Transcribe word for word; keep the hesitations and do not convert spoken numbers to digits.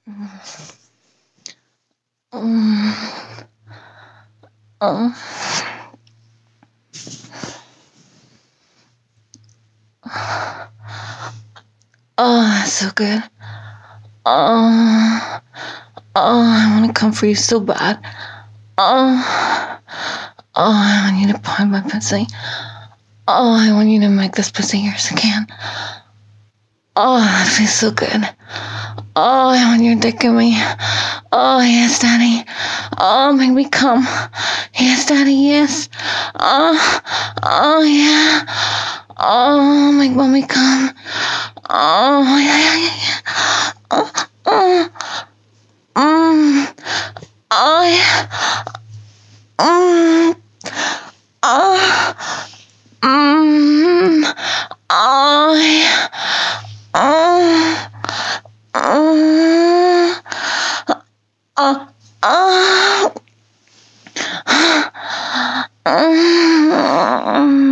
Mm. Oh, oh, so good. Oh, oh, I want to come for you so bad. Oh, oh, I want you to point my pussy. Oh, I want you to make this pussy yours again. Oh, that feels so good. Oh, I want your dick in me. Oh, yes, Daddy. Oh, make me come. Yes, Daddy, yes. Oh, oh, yeah. Oh, make mommy come. Oh, yeah, yeah, yeah, yeah. Oh, oh, mm. Oh, yeah. Mm. Oh, mm. Oh, yeah. Oh, oh, oh, oh. Mm.